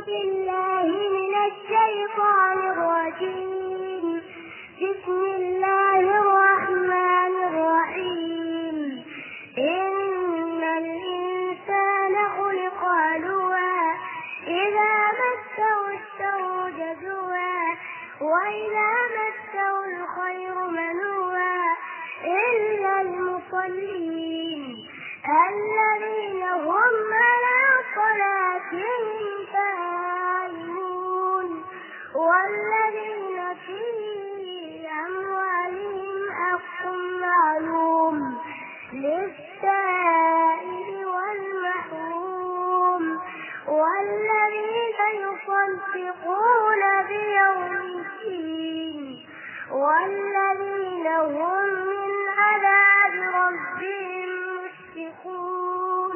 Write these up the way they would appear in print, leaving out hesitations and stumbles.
بالله من الشيطان الرجيم. بسم الله الرحمن الرحيم. إن الإنسان خلق هلوعا إذا مسه الشر جزوعا وإذا مسه الخير منوعا إلا المصلين الذين هم على صلاتهم دائمون والذين في أموالهم حق معلوم للسائل والمحروم والذين يصدقون بيوم الدين والذين هم من عذاب ربهم مشفقون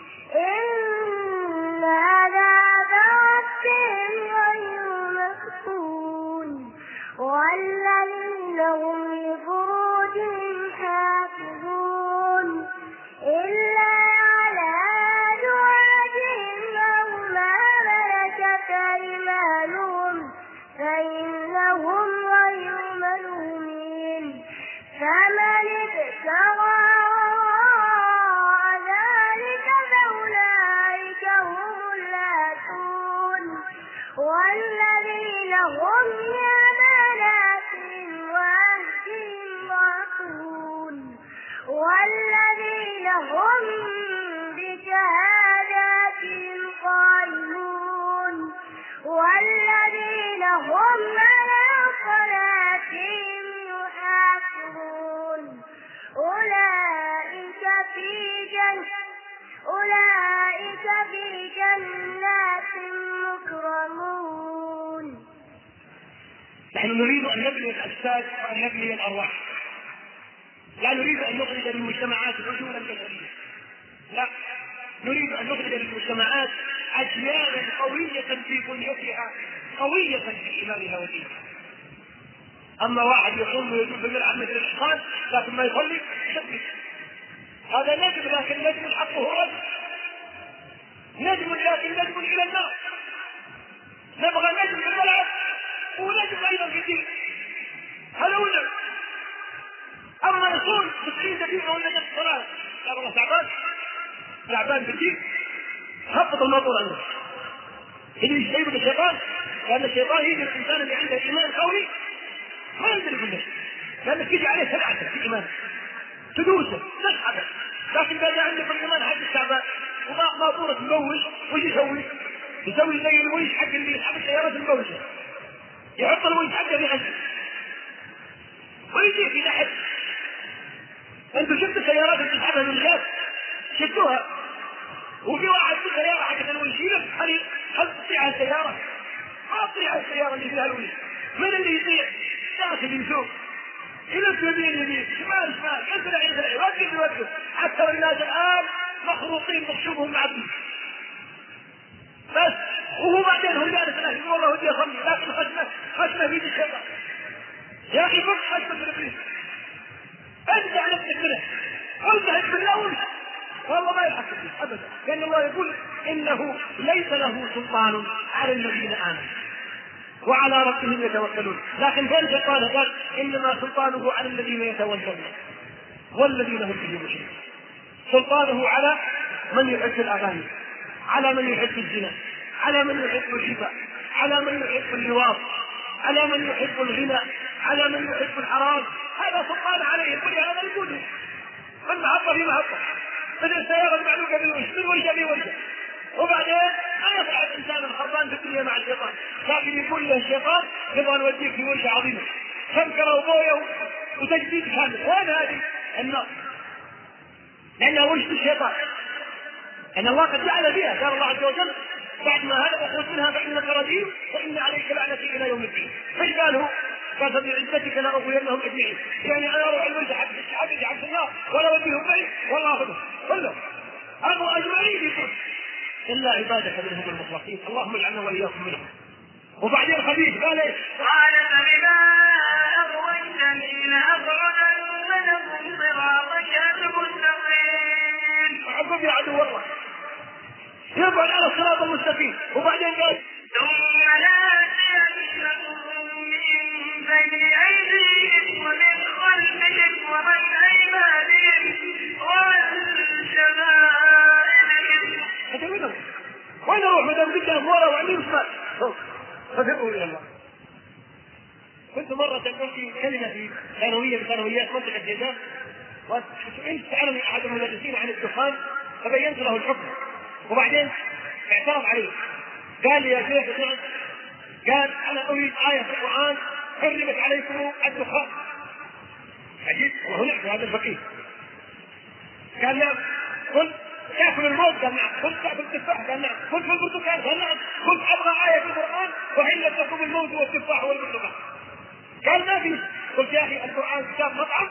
إن عذاب ربهم غير مفتون والذين هم لفروجهم حافظون إلا على أزواجهم أو ما ملكت أيمانهم فإنهم غير ملومين فمن ابتغى ذلك فأولئك هم العادون والذين هم لأماناتهم وعهدهم راعون والذين هم بشهاداتهم قائمون والذين هم على صلاتهم يحافظون أولئك في جنات مكرمون. نحن نريد أن نبني الأجساد وأن نبني الأرواح، لا نريد أن نخرج للمجتمعات رجولا بشرية، لا، نريد أن نخرج للمجتمعات أجيالا قوية في بنيتها قوية في إيمانها ودينها. أما واحد يقوم ويجوز الملعب مثل الإحصان لكن ما يصلي شبك، هذا نجم لكن نجم حقه رجل، نجم لكن نجم إلى النار. نبغى نجم في الملعب ونجم أيضا في الدين، هذا وجه. أما يصول 90 دقيقة ولا نجم صلاة يا الله تعبان في الدين، خفض الموضوع عنه اللي يشتغل الشيطان، لأن الشيطان يجي الإنسان اللي عنده إيمان قوي ما يدري كل شيء، لأنك تيجي عليه سبعته في إيمان تدوسه تسحبه. لكن إذا عندك الإيمان حق الشعبان وما طورة مبوش وش يسوي زي الويش حق اللي يسحب السيارات المبوشة، يحط الويش حقه في عنده ويجي في تحت. أنتوا شفتوا السيارات اللي تسحبها من الجاز شفتوها، وفي واحد في سيارة حقت الويش يلف هل تطيع السيارة؟ ما تطيع السيارة اللي فيها الويش. من اللي يطيع؟ داخل يسوق يلف يمين شمال يسرع يوقف حتى الناس الآن مخروطين مخشوبهم معبين بس، وهو بعدين هو جالس له يقول والله ودي أصلي لكن خشمه في الشيطان. يا أخي فك خشمه في الإبليس، أنزع نفسك منه وانتهك بالله والله ما يلحق فيه أبدا، لأن الله يقول إنه ليس له سلطان على الذين آمنوا وعلى ربهم يتوكلون. لكن فين الشيطان قال إنما سلطانه على الذين يتوكلون والذين هم به مشركون. سلطانه على من يحب الأغاني، على من يحب الزنا، على من يحب الربا، على من يحب اللواط، على من يحب الغنى، على من يحب الحرام. هذا سلطان عليه كل هذا الوجود من محطة في محطة، من السيارة المعلوقة من وجه وبعدين ما يفعل الإنسان الخربان في الدنيا مع الشيطان، لكن يقول له الشيطان يبغى نوديك في وجه عظيمة شمكرة وبوية وتجديد كامل. وين هذه النار؟ لأنها وجه الشيطان، أن الله قد جعل بها. قال الله عز وجل بعد ما هذا أخرج منها فإنك رجيم وإن عليك لعنتي إلى يوم الدين. فإيش قال هو؟ قال فبعزتك لأغوينهم أجمعين، يعني أنا أروح الوجه حق النار ولا وديهم بعيد والله أخذهم كلهم أبوا أجمعين يقول إلا عبادك منهم المخلصين اللهم اجعلنا وإياكم منهم. وبعدين خبيث قال إيش؟ قال فبما أغويتني لأقعدن لهم صراطك المستقيم. عقب يا عدو الله يبعد على الصراط المستقيم. وبعدين قال وين اروح ما دام قدام ورا وعلي وشمال؟ ففروا الى الله. كنت مرة ألقي كلمة في ثانوية من ثانويات منطقة جازان، وسئلت سألني أحد المدرسين عن الدخان فبينت له الحكم، وبعدين اعترض عليه قال لي يا شيخ نعم، قال أنا أريد آية في القرآن حرمت عليكم الدخان. عجيب وهنا هذا الفقيه قال نعم. قلت تأكل الموت؟ قال نعم. قلت تأكل التفاح؟ قال نعم. قلت في البرتقال؟ قال نعم. قلت أبغى آية في القرآن وحلت لكم الموت والتفاح والبرتقال. قال ما في. قلت يا أخي القرآن كتاب مطعم؟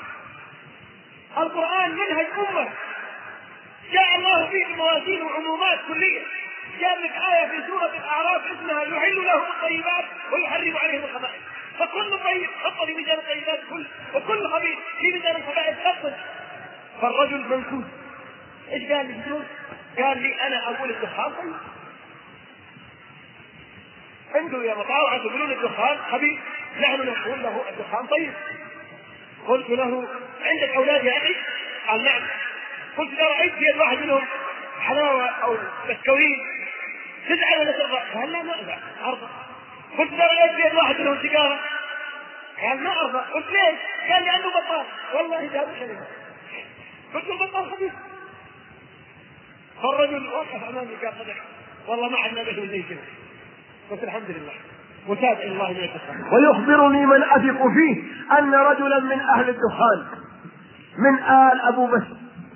القرآن منهج أمة جاء الله فيه موازين وعمومات كلية. جاء لك آية في سورة الأعراف اسمها يحل لهم الطيبات ويحرم عليهم الخبائث، فكل طيب حط في ميزان الطيبات كل، وكل خبيث في ميزان الخبائث خطط. فالرجل منكوس ايش قال لي بدون؟ قال لي انا اقول الدخان طيب، انتم يا مطاوعة تقولون الدخان خبيث، نحن نقول له الدخان طيب. قلت له عندك اولاد يا اخي؟ قال نعم. قلت له رايت في واحد منهم حلاوه او بسكويت تزعل ولا ترضى؟ قال لا ما ازعل ارضى. قلت له رايت في واحد منهم سيجاره؟ قال ما ارضى. قلت ليش؟ قال لانه بطال. والله هذا كلمه. قلت له بطال خبيث. فالرجل وقف امامي قال صدق والله ما عندنا به زي كذا. قلت الحمد لله وتابع الله من الدخان. ويخبرني من أثق فيه أن رجلا من أهل الدخان من آل أبو بسر،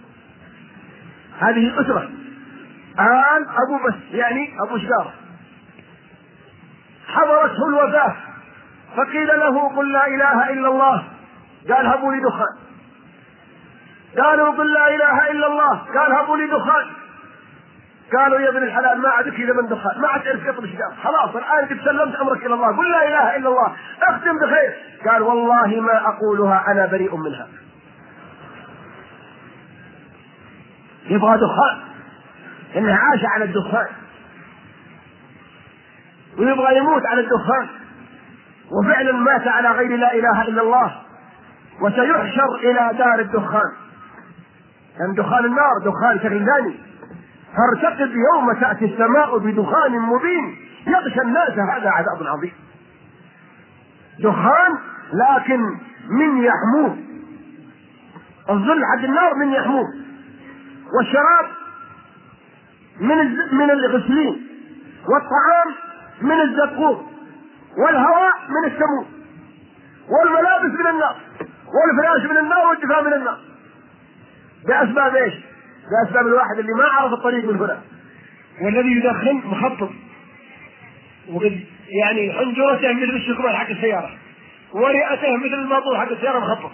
هذه أسرة آل أبو بسر يعني أبو شجارة، حضرته الوفاة فقيل له قل لا إله إلا الله، قال هبوا لي دخان. قالوا قل لا إله إلا الله، قال هبوا لي دخان. قالوا يا ابن الحلال ما عاد كذا من دخان، ما عاد تعرف يطلب شجار، خلاص الآن قد سلمت أمرك إلى الله، قل لا إله إلا الله اختم بخير. قال والله ما أقولها أنا بريء منها. يبغى دخان، إنه عاش على الدخان ويبغى يموت على الدخان، وفعلا مات على غير لا إله إلا الله، وسيحشر إلى دار الدخان، لأن دخان النار دخان شكل ثاني. فارتقب يوم تأتي السماء بدخان مبين يغشى الناس، هذا عذاب عظيم. دخان لكن من يحموه، الظل حق النار من يحموه، والشراب من الغسلين، والطعام من الزقوم، والهواء من السموم، والملابس من النار، والفراش من النار، والدفاع من النار. بأسباب ايش؟ بأسباب الواحد اللي ما عرف الطريق من هنا، والذي يدخن مخطط، وقد يعني حنجرته مثل الشكمان حق السيارة، ورئته مثل الماطور حق السيارة مخطط.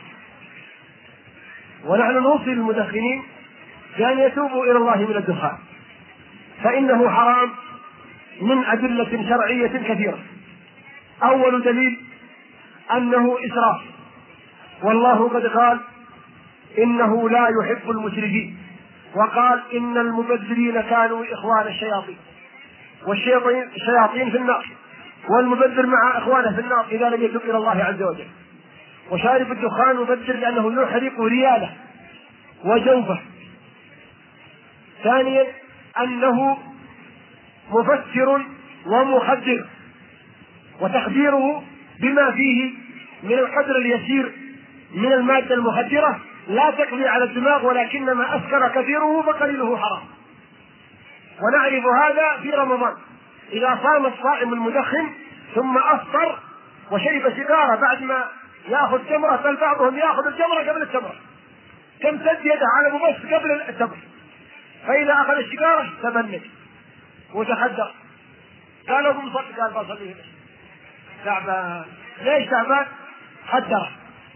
ونحن نوصي للمدخنين بأن يتوبوا إلى الله من الدخان، فإنه حرام من أدلة شرعية كثيرة. أول دليل أنه إسراف، والله قد قال إنه لا يحب المسرفين، وقال إن المبذرين كانوا إخوان الشياطين، والشياطين في النار، والمبذر مع إخوانه في النار إذا لم يتب إلى الله عز وجل. وشارب الدخان مبذر لأنه يحرق رياله وجوفه. ثانيا أنه مفسر ومخدر، وتخديره بما فيه من القدر اليسير من المادة المخدرة لا تقضي على الدماغ، ولكنما أسكر كثيره فقليله حرام. ونعرف هذا في رمضان إذا صام الصائم المدخن ثم أفطر وشرب سيجارة بعد ما يأخذ تمرة، بل بعضهم يأخذ الجمرة قبل التمرة، تمتد يده على مبس قبل التمر، فإذا أخذ السيجارة تبنج وتخدر. قال ابو مصطفى قال بصلي تعبان. ليش تعبان؟ خدر.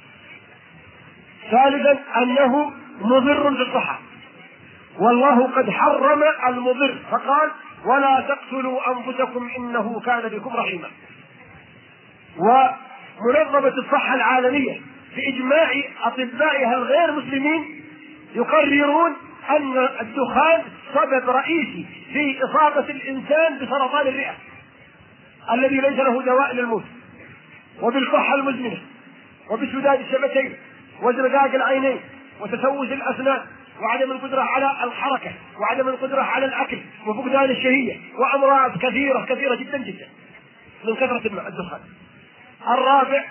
ثالثا أنه مضر بالصحة، والله قد حرم المضر فقال ولا تقتلوا أنفسكم إنه كان بكم رحيما. ومنظمة الصحة العالمية بإجماع أطبائها الغير مسلمين يقررون أن الدخان سبب رئيسي في إصابة الإنسان بسرطان الرئة الذي ليس له دواء للموت، وبالكحة المزمنة، وبسداد الشفتين، وازرقاق العينين، وتسوس الأسنان، وعدم القدرة على الحركة، وعدم القدرة على الأكل، وفقدان الشهية، وأمراض كثيرة كثيرة جدا جدا من كثرة الدخان. الرابع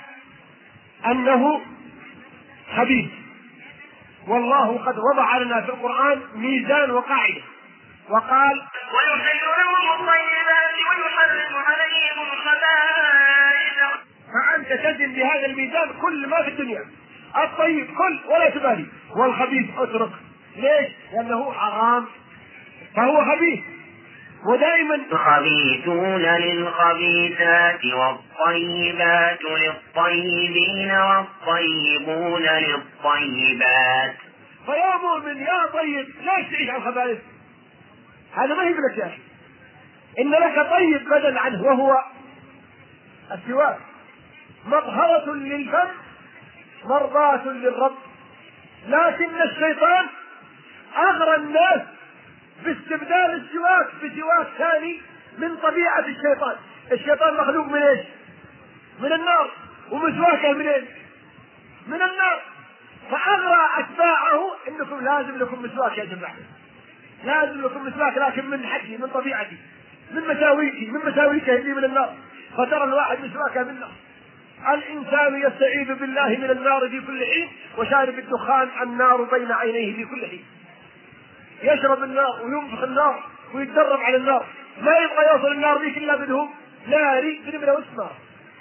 أنه خبيث، والله قد وضع لنا في القرآن ميزان وقاعدة وقال: ويحل لهم الطيبات ويحرم عليهم الخبائث. فأنت تزن بهذا الميزان كل ما في الدنيا، الطيب كل ولا تبالي، والخبيث اترك. ليش؟ لأنه حرام فهو خبيث. ودائما الخبيثون للخبيثات والطيبات للطيبين والطيبون للطيبات. فيا مؤمن يا طيب ليش تعيش على الخبائث؟ هذا ما يقولك يا أخي، إن لك طيب بدل عنه وهو السواك، مطهرة للفم مرضاة للرب. لكن الشيطان أغرى الناس باستبدال السواك بسواك ثاني من طبيعة الشيطان. الشيطان مخلوق من ايش؟ من النار، ومسواكه من ايش؟ من النار. فأغرى أتباعه إنكم لازم لكم مسواك يا جماعة، لازم لكم مسواك، لكن من حقي، من طبيعتي، من مساويكي، من مساويكه اللي من النار. فترى الواحد مسواكه من النار. الإنسان يستعيذ بالله من النار في كل حين، وشارب الدخان النار بين عينيه في كل حين. يشرب النار وينفخ النار ويتدرب على النار، ما يبغى يوصل النار ذيك إلا بدهم ناري بنبلة واسمار.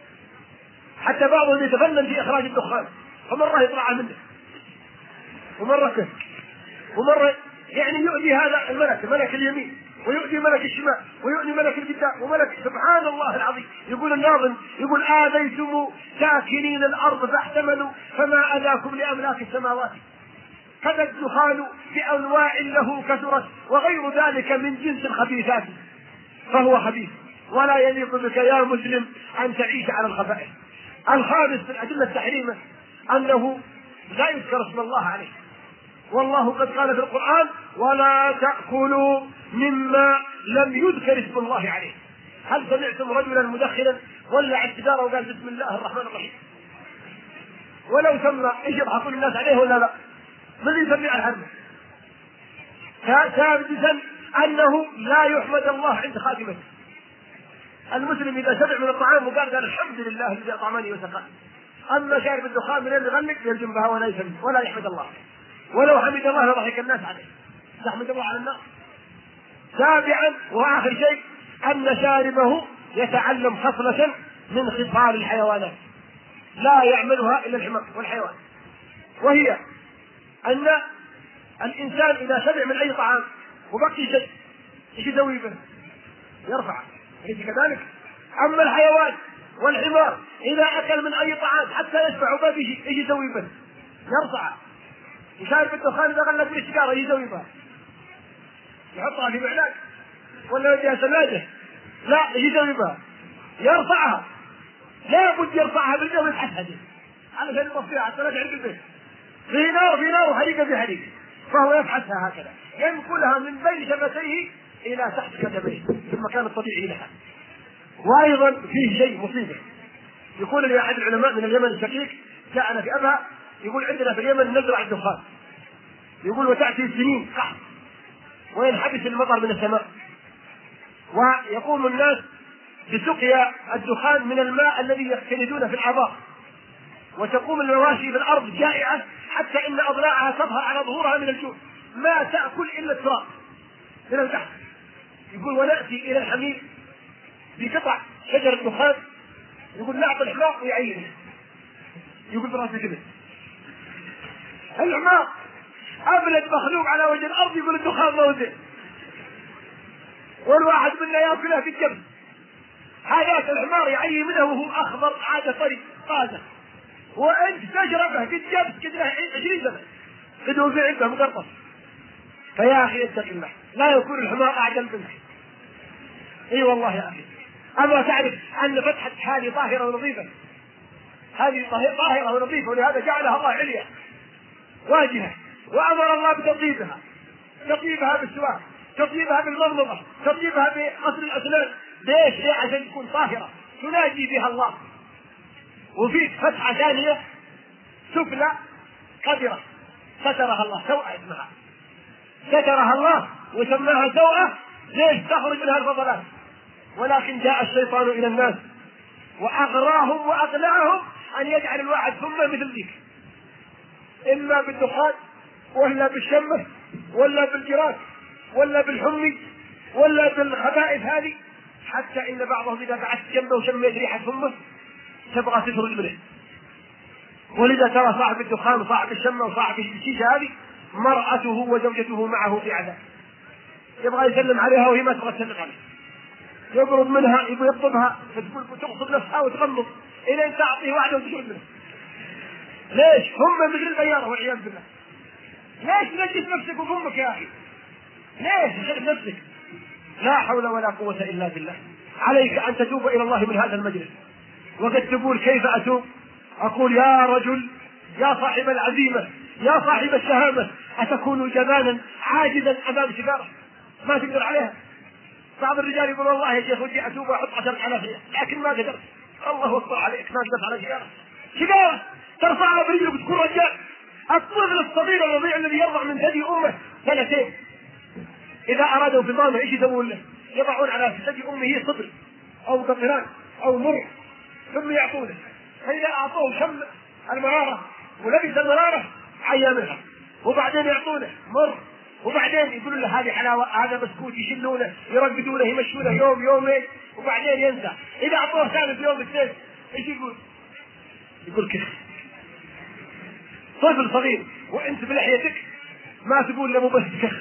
حتى بعضهم يتفنن في إخراج الدخان، فمرة يطلع منه ومرة كه، ومرة يعني يؤذي هذا الملك، ملك اليمين، ويؤذي ملك الشمال، ويؤذي ملك القدام، وملك سبحان الله العظيم. يقول الناظم، يقول: آذيتم ساكنين الأرض فاحتملوا فما أذاكم لأملاك السماوات. كذا الدخان بأنواع له كثرت، وغير ذلك من جنس الخبيثات، فهو خبيث، ولا يليق بك يا مسلم أن تعيش على الخبائث. الخامس من أدلة تحريمه أنه لا يذكر اسم الله عليه، والله قد قال في القرآن: ولا تأكلوا مما لم يذكر اسم الله عليه. هل سمعتم رجلا مدخنا ولع السيجارة وقال بسم الله الرحمن الرحيم؟ ولو سمى ايش يضحكون الناس عليه ولا لا؟ من يسمي على الحرب؟ ثابتا أنه لا يحمد الله عند خاتمته. المسلم إذا شبع من الطعام وقال الحمد لله الذي أطعمني وسقاني. أما شارب الدخان من يغلق يرجم بها ولا يسمي ولا يحمد الله، ولو حمد الله لضحك الناس عليه. تحمد الله على النار. سابعا وآخر شيء أن شاربه يتعلم خصلة من خصال الحيوانات لا يعملها إلا الحمار والحيوان، وهي أن الإنسان إذا شبع من أي طعام وبقي شيء ايش يسوي به؟ يرفعه، أليس كذلك؟ أما الحيوان والحمار إذا أكل من أي طعام حتى يشبع وما في شيء ايش يسوي به؟ يرفعه. وشارب الدخان إذا غلق بالسيجارة ايش يسوي به؟ يحطها في معلاق ولا يديها ثلاجة؟ لا، ايش يسوي بها؟ يرفعها. لا بد يرفعها بالجو ويبحثها دي علشان يطفيها حتى لا تعرف البيت. في نار وحريقة في حريقة، فهو يبحثها هكذا، ينقلها من بين شفتيه إلى تحت كتفيه في المكان الطبيعي لها. وأيضا فيه شيء مصيبة، يقول لي أحد العلماء من اليمن الشقيق جاءنا في أبها، يقول عندنا في اليمن نزرع الدخان، يقول وتأتي سنين قحط وينحبس المطر من السماء، ويقوم الناس بسقيا الدخان من الماء الذي يختلجون في الآبار، وتقوم المواشي في الأرض جائعة حتى إن أضلاعها تظهر على ظهورها من الجوع، ما تأكل إلا التراب من البحر. يقول ونأتي إلى الحمير بقطع شجر الدخان، يقول نعطي الحمار ويعينه، يقول براسه كذا. الحمار أبلد مخلوق على وجه الأرض يقول الدخان موزن، والواحد منا يأكلها في الجبل. حاجات الحمار يعي منه وهو أخضر عادة طري طازة، وأنت تشربه قد جبت كده 20 سنة قد هو في عنده مقرطس. فيا أخي اتق الله، لا يكون الحمار أعجل منك. اي والله يا أخي. أما تعرف أن فتحة هذه طاهرة ونظيفة، هذه طاهرة ونظيفة، ولهذا جعلها الله عليا واجهة، وأمر الله بتطيبها، تطيبها بالسواك، تطيبها بالمضمضة، تطيبها بغسل الأسنان. ليش؟ عشان تكون طاهرة تناجي بها الله. وفي فتحة ثانية سفلى قدرة سترها الله، سوء اسمها، سترها الله وسماها سوءة، ليش تخرج منها الفضلات؟ ولكن جاء الشيطان إلى الناس وأغراهم وأقنعهم أن يجعل الواحد ثم مثل ذيك، إما بالدخان ولا بالشمة ولا بالجراث ولا بالحمي ولا بالخبائث هذه، حتى إن بعضهم إذا بعث جنبه وشميت ريحة فمه تبغى تخرج منه. ولذا ترى صاحب الدخان وصاحب الشمة وصاحب الشيشة هذه مرأته وزوجته معه في عذاب، يبغى يسلم عليها وهي ما تبغى تسلم عليه، يقرب منها يبغى يطلبها فتقول تغصب نفسها وتغمض إلى أن تعطيه واحدة وتشرب منها. ليش؟ هم مثل البيارة والعياذ بالله. ليش نجس نفسك وفمك يا أخي؟ ليش تخرب نفسك؟ لا حول ولا قوة إلا بالله. عليك أن تتوب إلى الله من هذا المجلس. وقد تقول كيف أتوب؟ أقول يا رجل، يا صاحب العزيمة، يا صاحب الشهامة، أتكون جبانا عاجزا أمام سيجارة ما تقدر عليها؟ بعض الرجال يقول والله يا شيخ ودي أتوب وأحط 10,000 ريال لكن ما قدرت. الله أكبر عليك، ما قدرت على سيجارة ترفعها برجلك وتكون رجال. الطفل الصغير الرضيع الذي يرضع من ثدي أمه 2 سنين إذا أرادوا فطامه إيش يسوون له؟ يضعون على ثدي أمه صدر أو قطران أو مر ثم يعطونه، فإذا أعطوه شم المرارة ولبس المرارة عيا منها، وبعدين يعطونه مر، وبعدين يقولون له هذه حلاوة، هذا بسكوت، يشلونه يرقدونه يمشونه يوم يومين وبعدين ينسى. إذا أعطوه ثالث يوم اثنين إيش يقول؟ يقول كذا. طفل صغير وأنت بلحيتك ما تقول له بس كذا.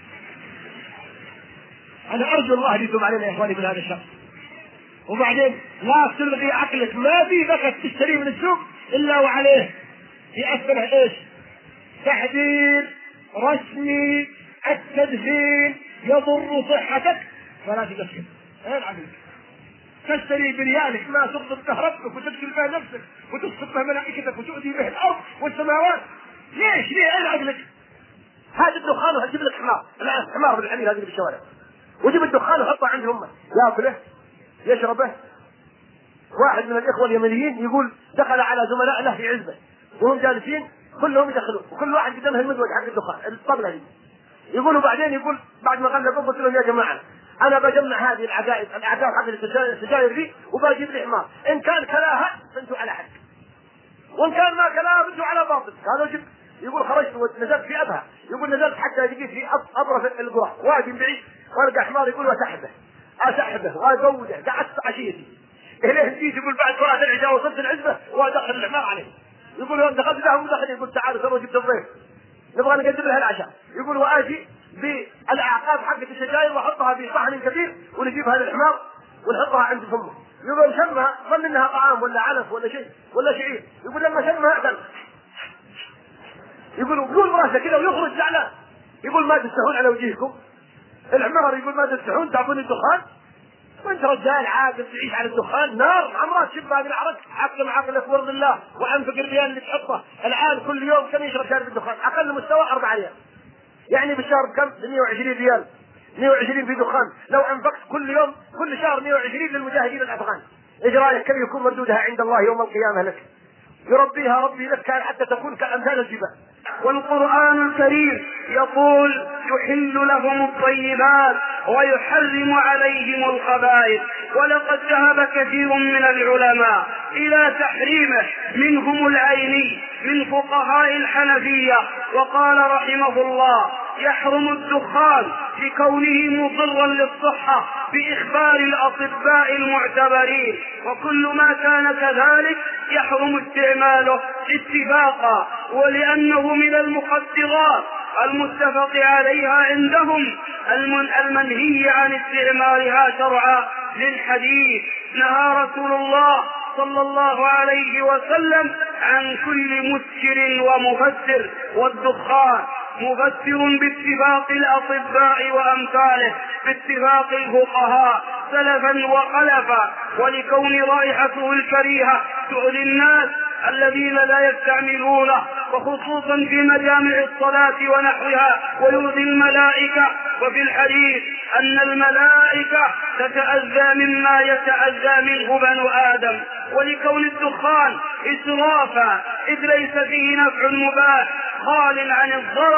أنا أرجو الله أن يتوب علينا يا إخواني من هذا الشر. وبعدين لا تلغي عقلك، ما في بكت تشتري من السوق إلا وعليه يأثره إيش؟ تحذير رسمي، التدخين يضر صحتك فلا تدخن. أين عقلك؟ تشتري بريالك ما تغضب كهربتك وتدخل به نفسك وتسقط به ملائكتك وتؤذي به الأرض والسماوات. ليش؟ ليه؟ أين عقلك؟ هذا الدخان وهجيب لك حمار، الآن حمار بالحمير هذه بالشوارع، وجيب الدخان وحطه عند امه ياكله يشربه. واحد من الاخوه اليمنيين يقول دخل على زملاء له في عزبه وهم جالسين كلهم يدخلون وكل واحد قدامه المزود حق الدخان الطبله دي، يقولوا بعدين يقول بعد ما غلبوا قلت لهم يا جماعه انا بجمع هذه الاعداء حق السجاير دي وبجيب لي حمار، ان كان كلاها فانتوا على حق وان كان ما كلاها فانتوا على باطل. قالوا جبت، يقول خرجت ونزلت في ابها، يقول نزلت حتى لقيت في اطرف القرى وادي بعيد والقى حمار يقول اسحبه واجوده، قعدت عشيتي اليه جيت يقول بعد صلاه العشاء وصلت العزبه وادخل الحمار عليه، يقول يوم دخلت لهم ودخل يقول تعالوا ترى جبت الضيف نبغى نقدم لها العشاء، يقول واجي بالاعقاب حقت السجاير واحطها في صحن كبير ونجيب هذا الحمار ونحطها عند فمه، يقول شمها ظن انها طعام ولا علف ولا شيء ولا شعير، يقول لما شمها اعتل، يقول راسه كذا ويخرج زعلان، يقول ما تستحون على وجهكم الحمار، يقول ما تستحون تعطون الدخان وانت رجال عاقل تعيش على الدخان نار عمرات شب هذه العرق، حكم عقلك وارض الله وانفق الريال اللي تحطه الان كل يوم كم يشرب شارب الدخان؟ اقل مستوى 4 ريال، يعني بالشهر كم؟ 120 ريال، 120 في دخان، لو انفقت كل يوم كل شهر 120 للمجاهدين الافغان، ايش رايك كم يكون مردودها عند الله يوم القيامه لك؟ يربيها ربي لك حتى تكون كأمثال الجبال. والقرآن الكريم يقول يحل لهم الطيبات ويحرم عليهم الخبائث، ولقد ذهب كثير من العلماء إلى تحريمه، منهم العيني من فقهاء الحنفية، وقال رحمه الله يحرم الدخان لكونه مضرا للصحة بإخبار الأطباء المعتبرين، وكل ما كان كذلك يحرم استعماله اتفاقا، ولأنه من المخدرات المتفق عليها عندهم المنهي عن استعمالها شرعا للحديث نهى رسول الله صلى الله عليه وسلم عن كل مسكر ومفسر، والدخان مفسر باتفاق الأطباء وأمثاله باتفاق الفقهاء سلفا وخلفا، ولكون رائحته الكريهة تؤذي الناس الذين لا يستعملونه، وخصوصا في مجامع الصلاة ونحوها، ويؤذي الملائكة، وفي الحديث أن الملائكة تتأذى مما يتأذى منه بنو آدم، ولكون الدخان إسرافا إذ ليس فيه نفع مباح خال عن الضرر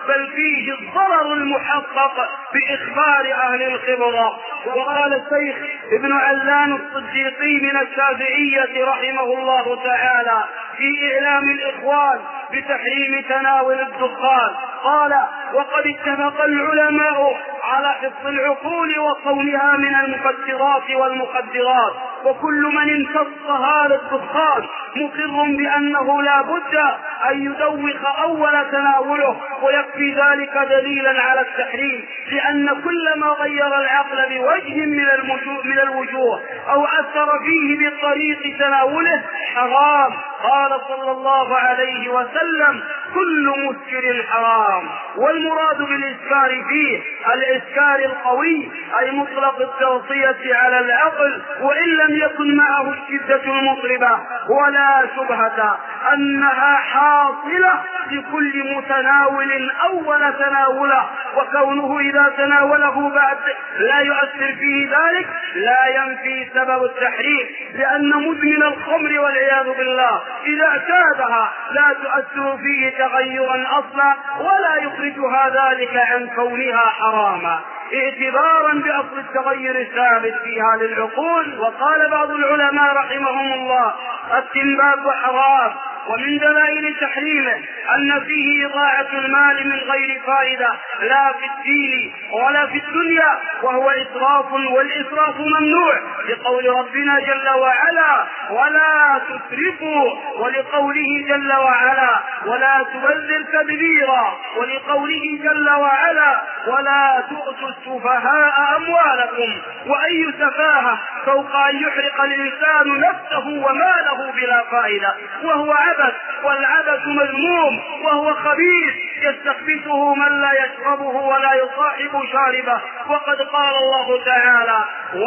بل فيه الضرر المحقق بإخبار أهل الخبرة. وقال الشيخ ابن علان الصديقي من الشافعية رحمه الله تعالى في إعلام الإخوان بتحريم تناول الدخان قال: وقد اتفق العلماء على حفظ العقول وصونها من المفترات والمخدرات، وكل من امتص هذا الدخان مقر بأنه لا بد أن يدوخ أول تناوله، ويكفي ذلك دليلا على التحريم، لأن كل ما غير العقل بوجه من الوجوه أو أثر فيه بطريق تناوله حرام. قال صلى الله عليه وسلم: كل مسكر حرام. والمراد بالإسكار فيه الإسكار القوي، أي مطلق التغطية على العقل، وإن لم يكن معه الشدة المطربة، ولا شبهة أنها حاصلة لكل متناول أول تناوله، وكونه إذا تناوله بعد لا يؤثر فيه ذلك لا ينفي سبب التحريم، لأن مدمن الخمر والعياذ بالله إذا اعتادها لا تؤثر فيه تغيرا أصلا، ولا يخرجها ذلك عن كونها حراما، اعتبارا بأصل التغير الثابت فيها للعقول. وقال بعض العلماء رحمهم الله: التنباك حرام، ومن دلائل تحريمه أن فيه إضاعة المال من غير فائدة لا في الدين ولا في الدنيا، وهو إسراف، والإسراف ممنوع لقول ربنا جل وعلا: ولا تسرفوا، ولقوله جل وعلا: ولا تبذر تبذيرا، ولقوله جل وعلا: ولا تؤتوا السفهاء أموالكم. وأي سفاهة فوق أن يحرق الإنسان نفسه وماله بلا فائدة، وهو عبث، والعبث مذموم وهو خبيث يستخبثه من لا يشربه ولا يصاحب شاربه. وقد قال الله تعالى: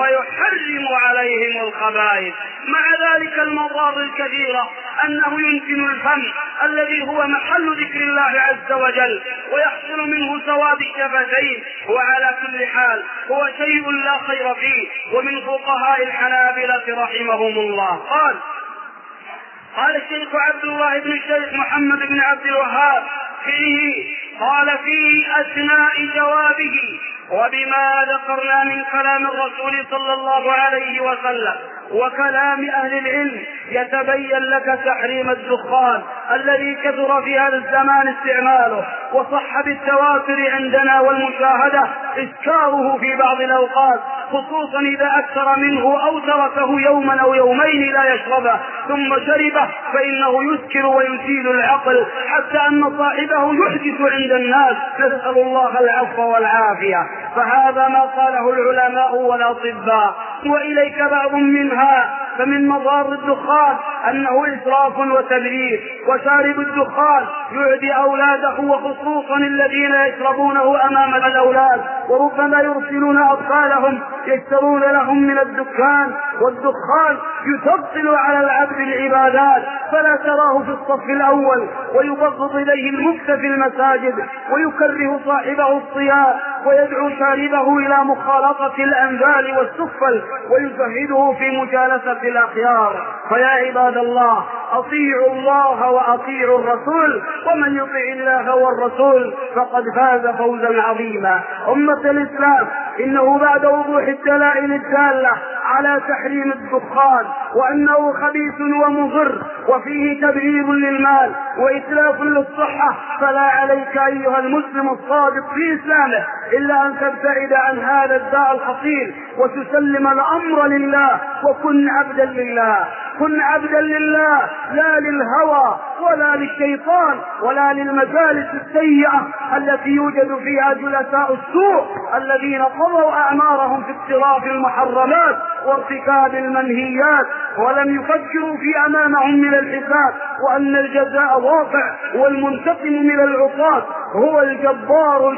ويحرم عليهم الخبائث. مع ذلك المضار الكثيرة أنه يمكن الفم الذي هو محل ذكر الله عز وجل ويحصل منه سواد الشفتين، وعلى كل حال هو شيء لا خير فيه. ومن فقهاء الحنابلة رحمهم الله قال الشيخ عبد الله بن الشيخ محمد بن عبد الوهاب فيه أثناء جوابه: وبما ذكرنا من كلام الرسول صلى الله عليه وسلم وكلام أهل العلم يتبين لك تحريم الدخان الذي كثر في هذا الزمان استعماله، وصح بالتواتر عندنا والمشاهدة إسكاره في بعض الأوقات، خصوصا إذا أكثر منه أو تركه يوما أو يومين لا يشربه ثم شربه، فإنه يسكر ويزيل العقل، حتى أن صاحبه يحدث عند الناس، نسأل الله العفو والعافية. فهذا ما قاله العلماء والأطباء. وإليك بعض منها. فمن مضار الدخان أنه إسراف وتبذير، وشارب الدخان يعدي أولاده، وخصوصا الذين يشربونه أمام الأولاد، وربما يرسلون أطفالهم يشترون لهم من الدخان، والدخان يثقل على العبد العبادات، فلا تراه في الصف الأول، ويبغض إليه المكث في المساجد، ويكره صاحبه الصيام، ويدعو شاربه إلى مخالطة الأنذال والسفل، ويزهده في مجالسة الأخيار. فيا عباد الله، أطيعوا الله وأطيعوا الرسول، ومن يطع الله والرسول فقد فاز فوزا عظيما. أمة الإسلام، إنه بعد وضوح الدلائل الدالة على تحريم الدخان وأنه خبيث ومضر وفيه تبذير للمال وإتلاف للصحة، فلا عليك أيها المسلم الصادق في إسلامه إلا أن تبتعد عن هذا الداء الخطير وتسلم الأمر لله، وكن عبدا لله. كن عبدا لله، لا للهوى ولا للشيطان ولا للمجالس السيئة التي يوجد فيها جلساء السوء الذين قضوا أعمارهم في اقتراف المحرمات وارتكاب المنهيات، ولم يفكروا في أمامهم من الحساب، وأن الجزاء واقع، والمنتقم من العصاة هو الجبار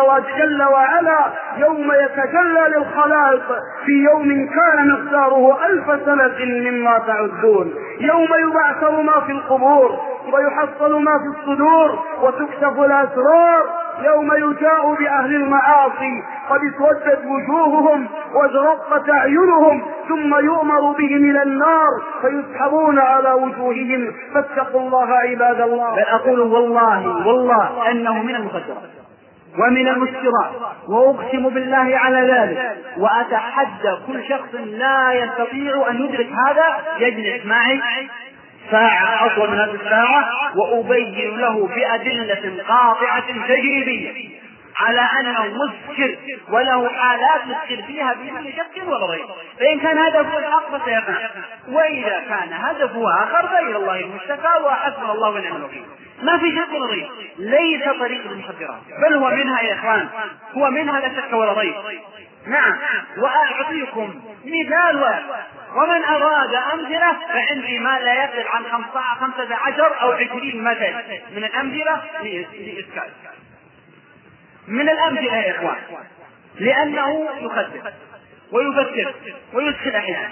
جل وعلا يوم يتجلى للخلائق في يوم كان مقداره 1000 سنة مما تعدون، يوم يبعثر ما في القبور ويحصل ما في الصدور وتكشف الأسرار، يوم يجاء بأهل المعاصي قد اسودت وجوههم وازرقت أعينهم ثم يؤمر بهم إلى النار فيسحبون على وجوههم فاتقوا الله عباد الله. بل أقول والله أنه من المخدرات ومن المسكرات، وأقسم بالله على ذلك، وأتحدى كل شخص لا يستطيع أن يدرك هذا يجلس معي ساعة أطول من هذه الساعة وأبين له بأدلة قاطعة تجريبية على أنه مسكر وله حالات مسكر فيها بدون شك ولا ريب. فإن كان هدفه الحق فسيقنع، وإذا كان هدفه آخر فإلى الله المشتكى وحسبنا الله ونعم الوكيل. ما في شك ولا ريب، ليس طريق المخدرات، بل هو منها يا إخوان، هو منها لا شك ولا ريب. نعم، وأعطيكم مثال واحد، ومن أراد أمثلة فعندي ما لا يقل عن 15 أو 20 مثل من الأمثلة لإسكال، من الأمثلة يا إخوان، لأنه يخدر ويفكر ويدخل أحيانا.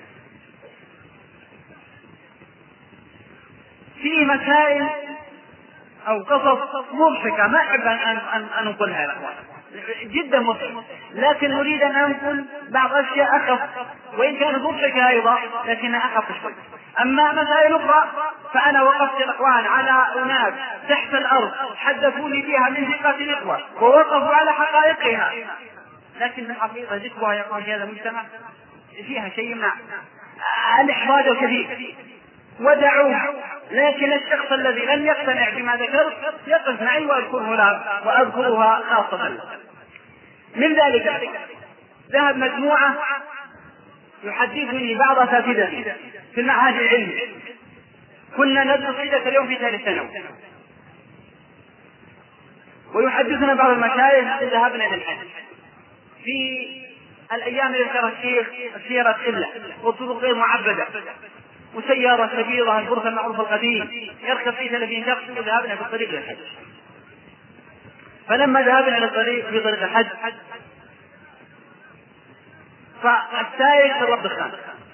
في مسائل أو قصص مضحكة ما أحب أن أنقلها يا إخوان، جدا مضحك، لكن نريد أن أنقل بعض أشياء أخف، وإن كانت مضحكة أيضا لكنها أخف شوي. أما مسائل أخرى فأنا وقفت الإخوان على أناس تحت الأرض حدثوني فيها من ثقة الإخوة ووقفوا على حقائقها، لكن الحقيقة ذكرها يا إخوان في هذا المجتمع فيها شيء من الإحراج الكثير ودعوه، لكن الشخص الذي لم يقتنع بما ذكرت يقف معي وأذكرها خاصة. من ذلك ذهب مجموعة يحدثني بعض أساتذتي في المعهد العلمي، كنا ندرس عدة اليوم في ثالث ثانوي، ويحدثنا بعض المشايخ ذهبنا إلى الحج في الأيام اللي ذكر الشيخ السيارة قلة والطرق غير معبدة وسيارة كبيرة البرث المعروف القديم يركب فيه 30 شخص، وذهبنا في الطريق للحج. فلما ذهبنا إلى الطريق في طريق الحج فالسائق شرب دخان،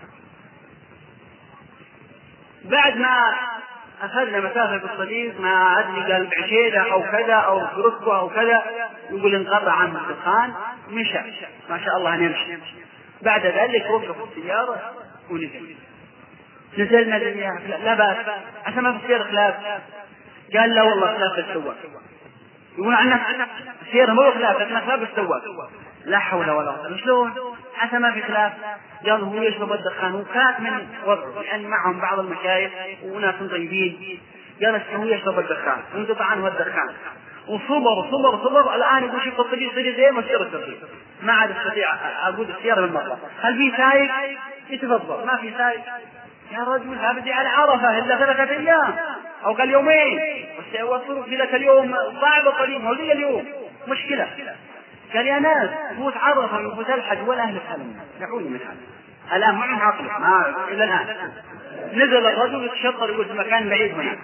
بعد ما أخذنا مسافة في الطريق ما أدري قال بعشيدة أو كذا أو بركبة أو كذا، يقول انقطع عنه الدخان مشى ما شاء الله نمشي. بعد ذلك وقف السيارة نزلنا لا بأس عشان ما في السيارة خلاف، قال لا والله خلاف السواق، يقول عنه السيارة مو خلاف لكن خلاف السواق، لا حول ولا قوة. شلون حتى ما في خلاف؟ قال هو يشرب الدخان وكانت من وضعه لأن معهم بعض المشايخ وناس طيبين، قال هو يشرب الدخان وانقطع عنه الدخان وصبر الآن يقول شوف الطريق زين والسيارة الترتيب ما عاد استطيع أقود السيارة بالمرة. هل في سائق؟ يتفضل. ما في سائق يا رجل هبدي على عرفة إلا 3 أيام أو قال يومين، والطرق في ذاك اليوم صعب الطريق ما هو زي اليوم مشكلة. قال يا ناس فوت عرفة من فوت الحج ولا أهل الحلم دعوني من هذا الآن معهم عقل ما إلى الآن. نزل الرجل يتشطر يقول في مكان بعيد هناك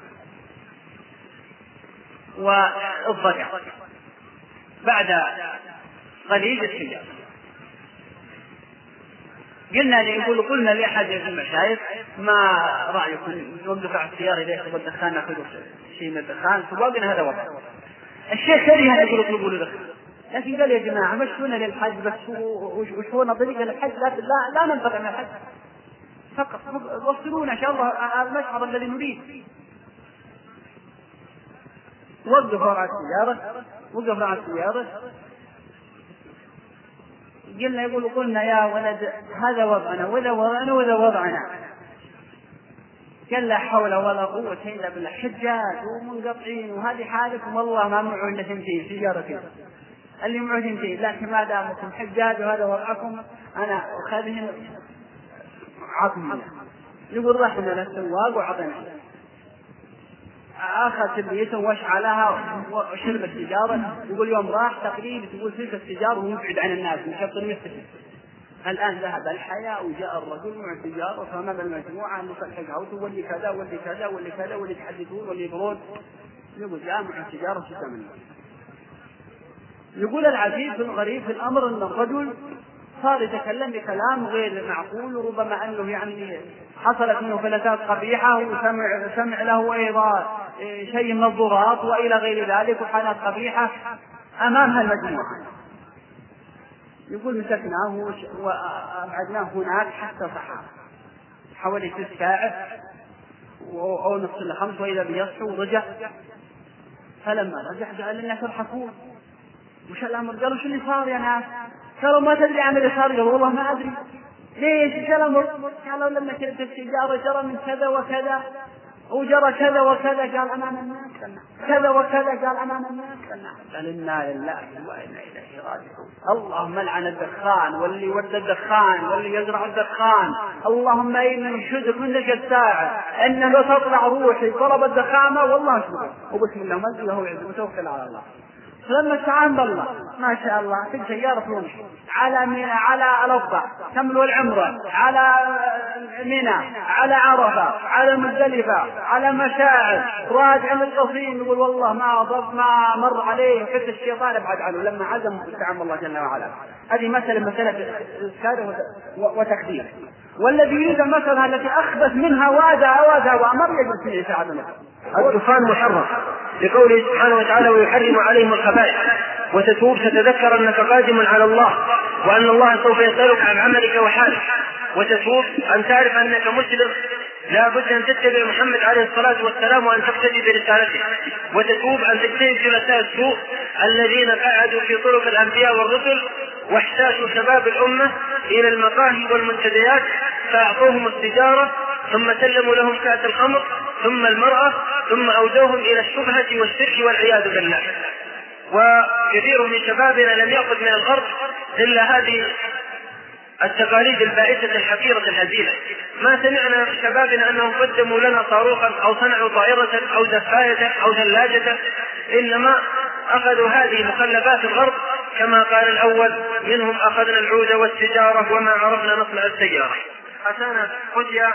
والضجع. بعد قليل السيارة قلنا لأحد المشايخ ما رأيكم نوقف على السيارة إذا يخرج الدخان نأخذ شيء من الدخان؟ سواقنا هذا وضع. الشيخ كره أن يقول اطلبوا له دخان، لكن قال يا جماعة مشونا للحج بس وشونا طريقة للحج لا ننقطع من الحج فقط وصلونا إن شاء الله المشعر الذي نريد. وقف على السيارة قلنا يا ولد هذا وضعنا وذا وضعنا. قال لا حول ولا قوة إلا بالله، حجاج ومنقطعين وهذه حالكم والله ما معه إلا 2 سيارة اللي معه 2، لكن ما دامكم حجاج وهذا وضعكم أنا أخذهم عطمنا. يقول رحنا للسواق وعطنا أخذ سبيته واشعلها وشرب السيجارة. يقول يوم راح تقريبا تقول تلك السيجارة ومبعد عن الناس مشطر مثله. الآن ذهب الحياء وجاء الرجل مع السيجارة فأمام المجموعة نصححها وتولي كذا واللي كذا واللي كذا واللي يتحدثون واللي يقولون. يقول جاء مع السيجارة قدام الناس. يقول العجيب الغريب في الأمر أن الرجل صار يتكلم بكلام غير معقول، وربما أنه يعني حصلت منه فلتات قبيحة وسمع له أيضا شيء من الضرات وإلى غير ذلك وحالات قبيحة أمامها المجموعة. يقول مسكناه وأبعدناه هناك حتى صحى حوالي 6 ساعات أو نصف إلى 5 وإذا بيصحوا ورجع. فلما رجع جعل الناس يضحكون وش الأمر؟ قالوا شو اللي صار يا ناس؟ قالوا ما تدري عن اللي صار؟ قالوا والله ما أدري. ليش؟ ايش الأمر؟ قالوا لما كنت السيجارة جرى من كذا وكذا وجرى كذا وكذا. قال أمام الناس كذا وكذا. قال أمام الناس. قال إنا لله وإنا إليه راجعون. اللهم لعن الدخان واللي ودى الدخان واللي يزرع الدخان. اللهم إني نشهدك من تلك الساعة أنه لو تطلع روحي ضرب الدخامة والله أشهد وبسم الله ما أدري هو يعزم وتوكل على الله. فلما استعان بالله ما شاء الله في سيارة تمشي على منى على الأضبع تملو العمرة على منى على عرفة على مزدلفة على مشاعر راجع من القصيم يقول والله ما مر عليه حتى الشيطان ابعد عنه لما عزم استعان الله جل وعلا. هذه مسألة إذكار وتقدير. والذي يريد المسألة التي أخبث منها وأذى وأمر يجب فيه ساعة. الدخان محرم لقوله سبحانه وتعالى ويحرم عليهم الخبائث وتتوب ستذكر أنك قادم على الله وأن الله سوف يسألك عن عملك وحالك. وتتوب أن تعرف أنك مسلم لا بد أن تتبع محمد عليه الصلاة والسلام وأن تقتدي برسالته. وتتوب أن تجتنب جلساء السوء الذين قعدوا في طرق الأنبياء والرسل واحتاجوا شباب الأمة إلى المقاهي والمنتديات فأعطوهم السجارة ثم سلموا لهم كأس الخمر ثم المرأة ثم أودوهم إلى الشبهة والشرك والعياذ بالله. وكثير من شبابنا لم يأخذ من الغرب إلا هذه التقاليد البائسة الحقيرة الهزيلة. ما سمعنا من شبابنا أنهم قدموا لنا صاروخا أو صنعوا طائرة أو دفاية أو ثلاجة، إنما أخذوا هذه مخلفات الغرب كما قال الأول منهم أخذنا العود والسجارة وما عرفنا نصنع السيارة. أتانا فتيا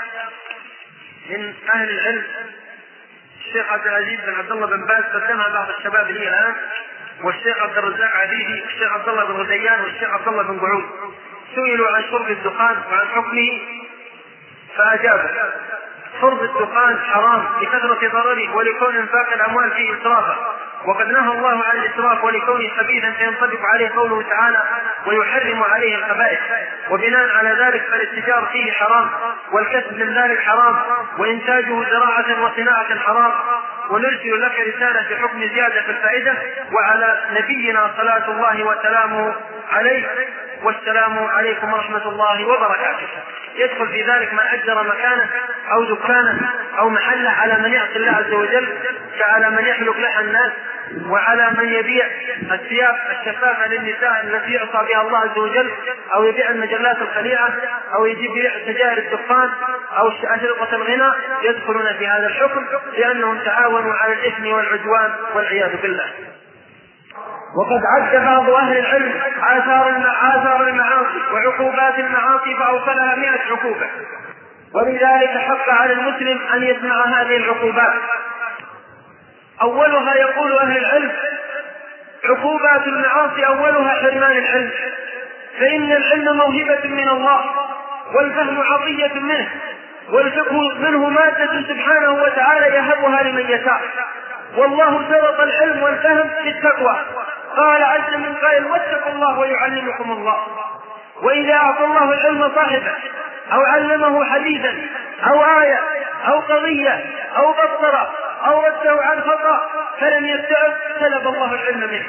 من أهل العلم الشيخ عبد العزيز بن عبد الله بن باز قدمها بعض الشباب لي الآن، والشيخ عبد الرزاق عبيدي والشيخ عبد الله بن غديان والشيخ عبد الله بن قعود سئلوا عن شرب الدخان وعن حكمه فأجابوا: شرب الدخان حرام لكثرة ضرره ولكون انفاق الأموال فيه إسرافا، وقد نهى الله عن الإسراف ولكونه خبيثا فينطبق عليه قوله تعالى ويحرم عليه الخبائث. وبناء على ذلك فالاتجار فيه حرام والكسب من ذلك حرام وإنتاجه زراعة وصناعة حرام. ونرسل لك رسالة في حكم زيادة في الفائدة وعلى نبينا صلاة الله وسلامه عليه والسلام عليكم ورحمة الله وبركاته. يدخل في ذلك من أجر مكانه أو دكانه أو محله على من يعصي الله عز وجل كعلى من يحلق لحى الناس وعلى من يبيع الثياب الشفافة للنساء التي يعصى بها الله عز وجل أو يبيع المجلات الخليعة أو يبيع سجائر الدخان أو أشرطة الغناء يدخلون في هذا الحكم لأنهم تعاونوا على الإثم والعدوان والعياذ بالله. وقد عد بعض أهل العلم آثار المعاصي وعقوبات المعاصي فأوصلها 100 عقوبة، ولذلك حق على المسلم أن يسمع هذه العقوبات. أولها يقول أهل العلم عقوبات المعاصي أولها حرمان العلم، فإن العلم موهبة من الله والفهم عطية منه والفقه منه مادة سبحانه وتعالى يهبها لمن يشاء، والله شرط العلم والفهم في التقوى. قال عز من قائل واتقوا الله ويعلمكم الله. وإذا أعطى الله العلم صاحبه أو علمه حديثا أو آية أو قضية أو بصر أو رده عن خطأ فلم يستعد سلب الله العلم منه.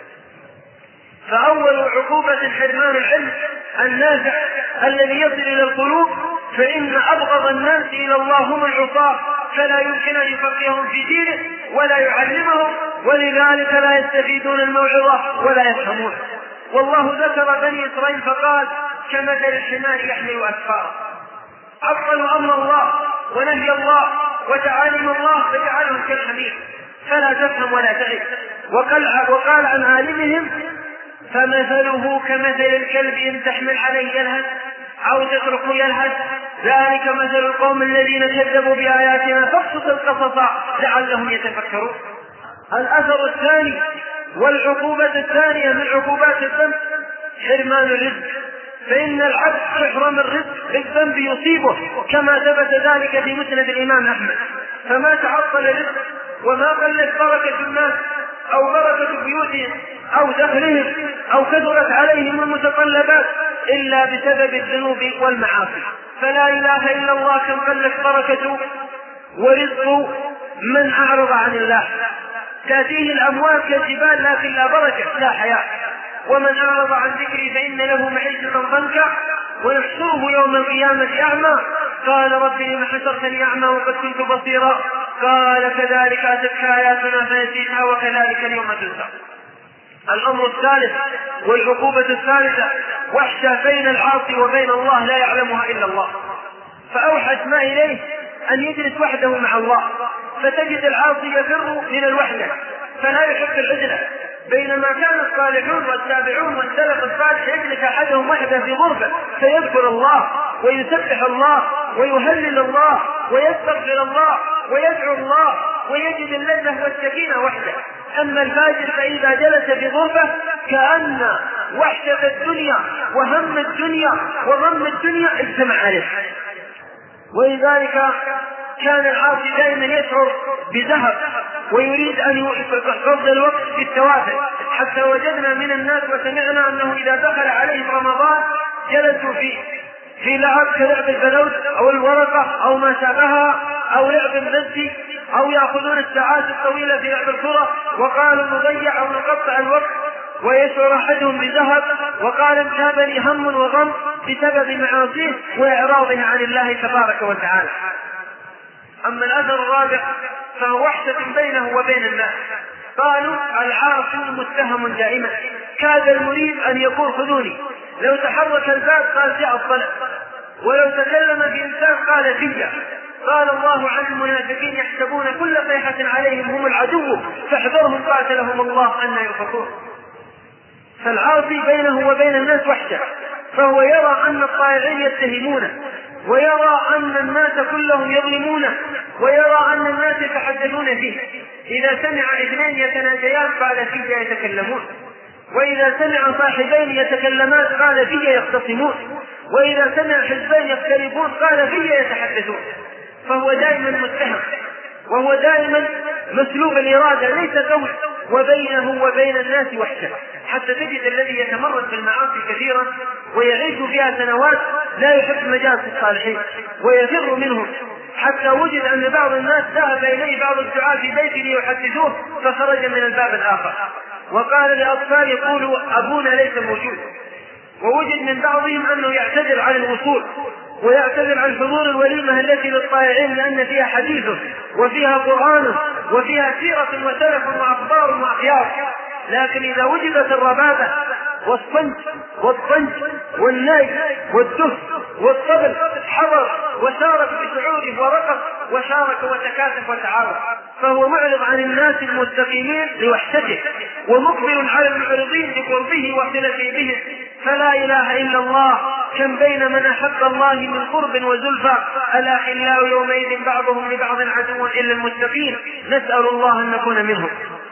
فأول عقوبة حرمان العلم النافع الذي يصل إلى القلوب، فإن أبغض الناس إلى الله هم العصاة، فلا يمكن أن يفقههم في دينه ولا يعلمهم، ولذلك لا يستفيدون الموعظة ولا يفهمون. والله ذكر بني إسرائيل فقال كمثل الحمار يحمل أسفارا. عطلوا أمر الله ونهي الله وتعاليم الله فجعلهم كالحمير فلا تفهم ولا تعي. وقال عن عالمهم فمثله كمثل الكلب إن تحمل عليه يلهث أو تتركه يلهث ذلك مثل القوم الذين كذبوا بآياتنا فاقصص القصص لعلهم يتفكرون. الأثر الثاني والعقوبة الثانية من عقوبات الذنب حرمان الرزق، فإن العبد يحرم الرزق بالذنب يصيبه كما ثبت ذلك في مسند الإمام أحمد. فما تعطل الرزق وما قلت بركة الناس أو بركة بيوتهم أو دخلهم أو كثرت عليهم المتطلبات إلا بسبب الذنوب والمعاصي. فلا إله إلا الله كم قلت بركة ورزق من أعرض عن الله. تأتيه الأموال كالجبال لكن لا بركة لا حياة. ومن أعرض عن ذكري فإن له معيشة ضنكا ويحشره يوم القيامة أعمى قال رب لم حشرتني أعمى وقد كنت بصيرا قال كذلك أتتك آياتنا فنسيتها وكذلك اليوم تنسى. الأمر الثالث والعقوبة الثالثة وحشة بين العاصي وبين الله لا يعلمها إلا الله. فأوحش ما إليه أن يجلس وحده مع الله، فتجد العاصي يفر من الوحدة فلا يحب العزلة، بينما كان الصالحون والتابعون والسلف الصالح يجلس أحدهم وحده في غرفة فيذكر الله ويسبح الله ويهلل الله ويستغفر الله ويدعو الله ويجد اللذة والسكينة وحده. أما الفاجر فإذا جلس في غرفة كأن وحدة الدنيا وهم الدنيا وغم الدنيا اجتمع عليه. ولذلك كان العاصي دائما يشعر بذهب ويريد أن يقضي الوقت بالتوافل، حتى وجدنا من الناس وسمعنا أنه إذا دخل عليهم رمضان جلسوا في لعب كلعب البلوت أو الورقة أو ما شابهها أو لعب المزي أو يأخذون الساعات الطويلة في لعب الكرة وقالوا نضيع أو نقطع الوقت، ويشعر أحدهم بذهب وقال انتابني هم وغم بسبب معاصيه وإعراضه عن الله تبارك وتعالى. أما الأثر الرابع فهو وحدة بينه وبين الناس. قالوا العاصي متهم دائما، كاد المريد أن يقول خذوني، لو تحرك الباب قال جاء الطلب، ولو تكلم بإنسان قال فيا. قال الله عن المنافقين يحسبون كل صيحة عليهم هم العدو فاحذرهم قاتلهم الله أن يؤفكون. فالعاصي بينه وبين الناس وحشة، فهو يرى أن الطائعين يتهمونه ويرى أن الناس كلهم يظلمونه ويرى أن الناس يتحدثون فيه. إذا سمع اثنين يتناجيان قال فيه يتكلمون، وإذا سمع صاحبين يتكلمان قال فيه يختصمون، وإذا سمع حزبين يختلفون قال فيه يتحدثون. فهو دائما متهم وهو دائما مسلوب الإرادة ليس قوي، وبينه وبين الناس وحشة، حتى تجد الذي يتمرد في المعاصي كثيرا ويعيش فيها سنوات لا يحب مجالس الصالحين ويفر منهم، حتى وجد أن بعض الناس ذهب إليه بعض الدعاة في بيته ليحدثوه فخرج من الباب الآخر وقال لأطفال يقولوا أبونا ليس موجود. ووجد من بعضهم أنه يعتذر عن الوصول ويعتذر عن حضور الوليمة التي للطائعين لأن فيها حديث وفيها قرآن وفيها سيرة وسلف وأخبار وأخيار. لكن إذا وجدت الربابة والصنج والطنج والناي والدف والطبل حضر وشارك بشعوره ورقص وشارك وتكاتف وتعاون، فهو معرض عن الناس المستقيمين لوحدته ومقبل على المعرضين بقربه واختلافه به. فلا إله إلا الله كم بين من أحب الله من قرب وزلفى الأخلاء يومئذ بعضهم لبعض عدو إلا المتقين، نسأل الله أن نكون منهم.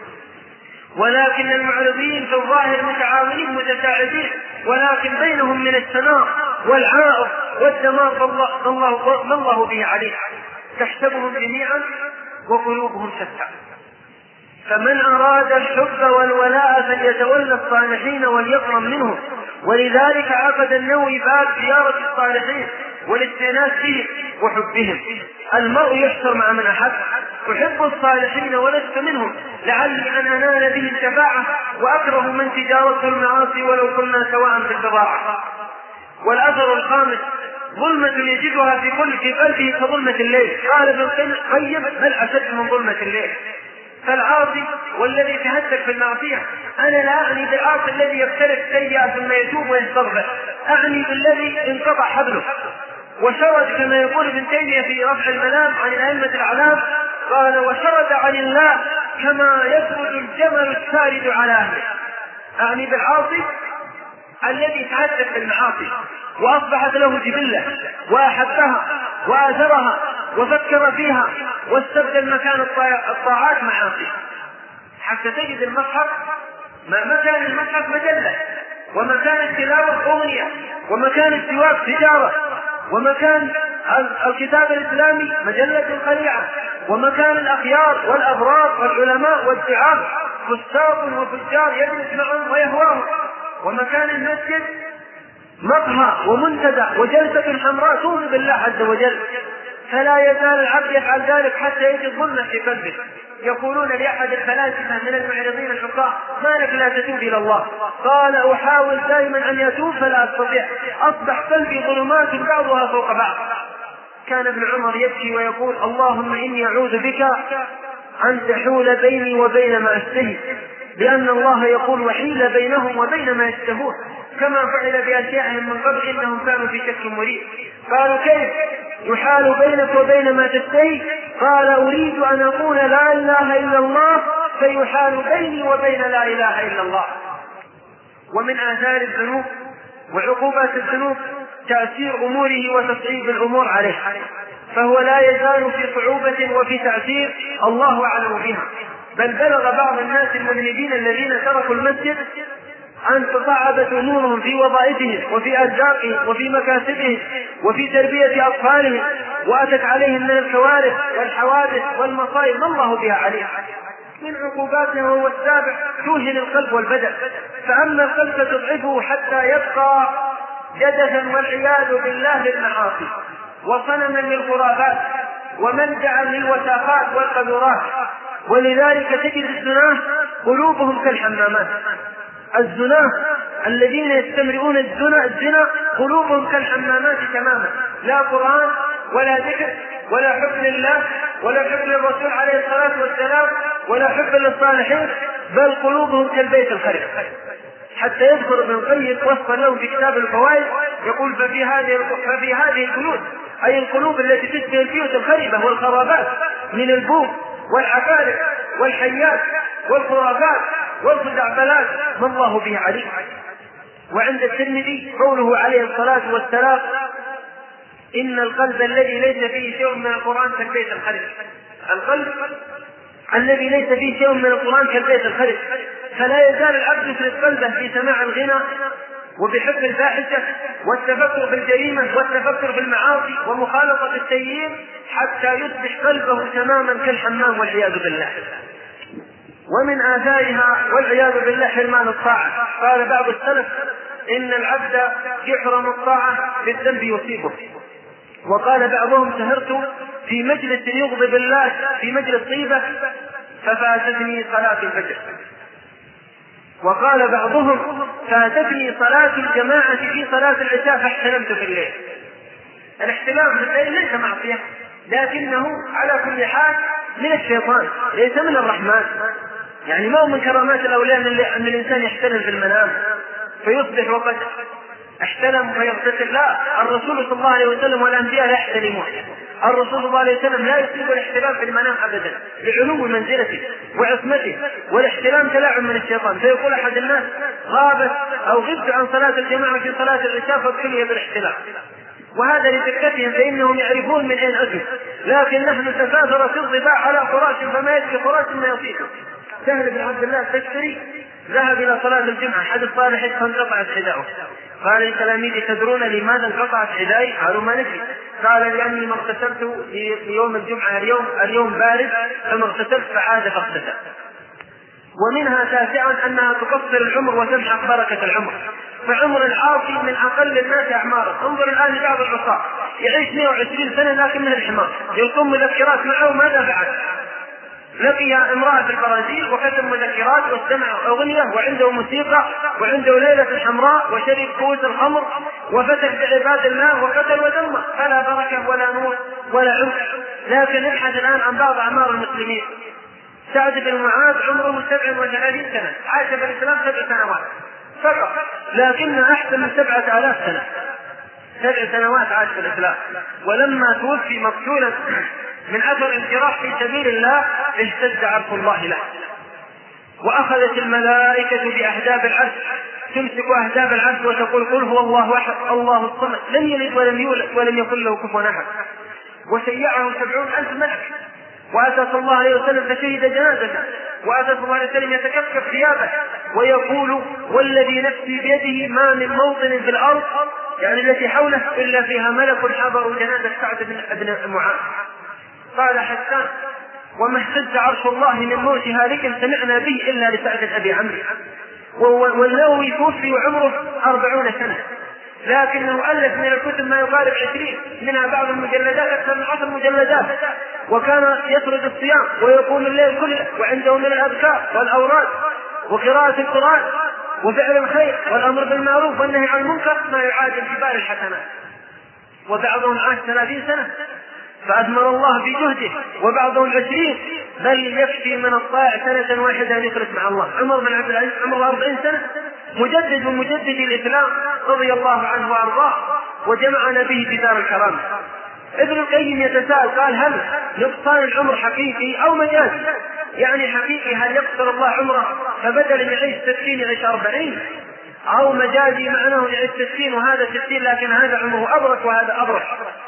ولكن المعرضين في الظاهر متعاونين متساعدين، ولكن بينهم من التناق والعائر والدمار ما الله به عليه، تحسبهم جميعا وقلوبهم شتى. فمن أراد الحب والولاء فليتولى الصالحين وليكرم منهم. ولذلك عقد النووي باب زيارة الصالحين والاستئناس بهم وحبهم. المرء يحشر مع من أحب، أحب الصالحين ولست منهم لعلي أن أنال به الشفاعة، وأكره من تجارته المعاصي ولو كنا سواء في البضاعة. والأثر الخامس ظلمة يجدها في قلبه كظلمة الليل. قال ابن القيم بل أشد من ظلمة الليل. فالعاصي والذي تهتك في المعصية، أنا لا أعني بالعاصي الذي يبتلف سيئة ثم يتوب ويستغفر، أعني بالذي انقطع حبله وشرد كما يقول ابن تيمية في رفع الملام عن الأئمة الأعلام، قال وشرد عن الله كما يسرد الجمل السارد على أهله. أعني بالعاصي الذي تهتك في المعاصي وأصبحت له جبلة وأحبها وآثرها وفكر فيها واستبدل مكان الطاعات معاصي، حتى تجد المصحف مكان المصحف مجلة، ومكان التلاوة أغنية، ومكان السواك تجارة، ومكان الكتاب الإسلامي مجلة خليعة، ومكان الأخيار والأبرار والعلماء والدعاة فساق وفجار يجلس معهم ويهواهم، ومكان المسجد مقهى ومنتدى وجلسة حمراء تغضب الله عز وجل. فلا يزال العبد يفعل ذلك حتى يجد ظلما في قلبه. يقولون لأحد الفلاسفة من المعرضين الحقاء: ما لك لا تتوب إلى الله؟ قال: أحاول دائما أن يتوب فلا أستطيع، أصبح قلبي ظلمات بعضها فوق بعض. كان ابن عمر يبكي ويقول: اللهم إني أعوذ بك أن تحول بيني وبين ما أشتهي، لأن الله يقول: وحيل بينهم وبين ما يشتهون، كما فعل بأشياءهم من قبل إنهم كانوا في شك مريب. قالوا: كيف يحال بينك وبين ما تشتهي؟ قال: أريد أن أقول لا إله إلا الله فيحال بيني وبين لا إله إلا الله. ومن آثار الذنوب وعقوبات الذنوب تأثير أموره وتصعيب الأمور عليه، فهو لا يزال في صعوبة وفي تأثير الله أعلم بها. بل بلغ بعض الناس المذنبين الذين تركوا المسجد أن تصعبت أمورهم في وظائفهم وفي أرزاقهم وفي مكاسبهم وفي تربية أطفالهم، وأتت عليهم من الكوارث والحوادث والمصائب ما الله بها عليهم. من عقوباته وهو السابع توهن القلب والبدن، فأما القلب فتضعفه حتى يبقى جدثا والعياذ بالله للمعاصي وصنما للخرافات وملجأ للوثاقات والقذورات. ولذلك تجد الزناه قلوبهم كالحمامات. الزناه الذين يستمرئون الزنا قلوبهم كالحمامات تماما، لا قرآن ولا ذكر ولا حب لله ولا حب للرسول عليه الصلاة والسلام ولا حب للصالحين، بل قلوبهم كالبيت الخرب. حتى يذكر ابن القيم وصفا له في كتاب الفوائد يقول: ففي هذه البيوت، أي القلوب التي تشبه البيوت الخربة والخرابات من البوم والعفارف والحيات والخرافات والخزعبلات ما الله به عليم. وعند الترمذي قوله عليه الصلاة والسلام: إن القلب الذي ليس فيه شيء من القرآن كالبيت الخرب. القلب الذي ليس فيه شيء من القرآن كالبيت الخرب. فلا يزال العبد يفرد قلبه في سماع الغنى وبحب الفاحشة والتفكر بالجريمة والتفكر بالمعاصي ومخالطة السيئين حتى يصبح قلبه تماما كالحمام والعياذ بالله. ومن آثارها والعياذ بالله حرمان الطاعة. قال بعض السلف: إن العبد يحرم الطاعة بالذنب يصيبه. وقال بعضهم: سهرت في مجلس يغضب الله في مجلس طيبة ففاتتني صلاة الفجر. وقال بعضهم: فاتتني صلاة الجماعة في صلاة العشاء فاحتلمت في الليل. الاحتلام في الليل ليس معصية، لكنه على كل حال من الشيطان ليس من الرحمن. يعني ما هو من كرامات الأولياء أن الإنسان يحتلم في المنام فيصبح وقد احتلم فيغتسل. لا، الرسول صلى الله عليه وسلم والأنبياء لا يحتلمون. الرسول صلى الله عليه وسلم لا يصيب الاحتلام في المنام أبدا لعلو منزلته وعصمته، والاحتلام تلاعب من الشيطان. فيقول أحد الناس: غابت أو غبت عن صلاة الجماعة في صلاة العشاء فابتلي بالاحتلام. وهذا لدقتهم فإنهم يعرفون من أين أتوا، لكن نحن تكاثر في الضباع على فراش فما يكفي فراش ما يطيقه. سهل بن عبد الله التشتري ذهب إلى صلاة الجمعة، أحد الصالحين فانقطعت حذاؤه. قال لتلاميذه: تدرون لماذا انقطعت حذائي؟ قالوا: ما ندري. قال: لأني ما اغتسلت في يوم الجمعة، اليوم بارد فما اغتسلت فعاد فاغتسل. ومنها تاسعا أنها تقصر العمر وتمحق بركة العمر، فعمر العاصي من أقل الناس أعمارا. انظر الآن لبعض العصاة يعيش 120 سنة لكنه الحمار، يلقم مذكرات معه ماذا فعل؟ لقي امرأة في البرازيل وكتب مذكرات واستمع أغنية وعنده موسيقى وعنده ليلة حمراء وشرب كؤوس الخمر وفتك بعباد الله وقتل ودمر، فلا بركة ولا نور ولا عمر. لكن ابحث الآن عن بعض أعمار المسلمين. سعد بن معاذ عمره 37 سنة، عاش في الإسلام 7 سنوات فقط، لكن أحسن من 7000 سنة. 7 سنوات عاش في الإسلام، ولما توفي مقتولا من أثر الجراح في سبيل الله اهتز عرش الله له، وأخذت الملائكة بأحداب العرش تمسك أحداب العرش وتقول: قل هو الله أحد الله الصمد لم يلد ولم يولد ولم يكن له كفوا أحد. وشيعه 70,000 ملك. وأتى صلى الله عليه وسلم فشهد جنازته، وأتى صلى الله عليه وسلم يتكفف ثيابه ويقول: والذي نفسي بيده ما من موطن في الأرض يعني التي حوله إلا فيها ملك حضر جنازة سعد بن معاذ. قال حسان: وما اهتز عرش الله من موت هالك سمعنا به إلا لسعد أبي عمرو. والنووي توفي وعمره 40 سنة، لكنه ألف من الكتب ما يقارب 20، منها بعض المجلدات أكثر من 10 مجلدات. وكان يطرد الصيام ويقوم الليل كله، وعنده من الأذكار والأوراد وقراءة القرآن وفعل الخير والأمر بالمعروف والنهي عن المنكر ما يعادل جبال الحسنات. وبعضهم عاش 30 سنة فأثمر الله في جهده، وبعضهم 20، بل يكفي من الطائع سنة واحدة أن يخلص مع الله. عمر بن عبد العزيز عمره 40 سنة، مجدد من مجددي الإسلام رضي الله عنه وأرضاه، وجمعنا به في دار الكرامة. ابن القيم يتساءل قال: هل نقصان العمر حقيقي أو مجازي؟ يعني حقيقي هل يقصر الله عمره فبدل أن يعيش 60 يعيش 40، أو مجازي معناه يعيش 60 وهذا 60 لكن هذا عمره أبرك وهذا أبرك.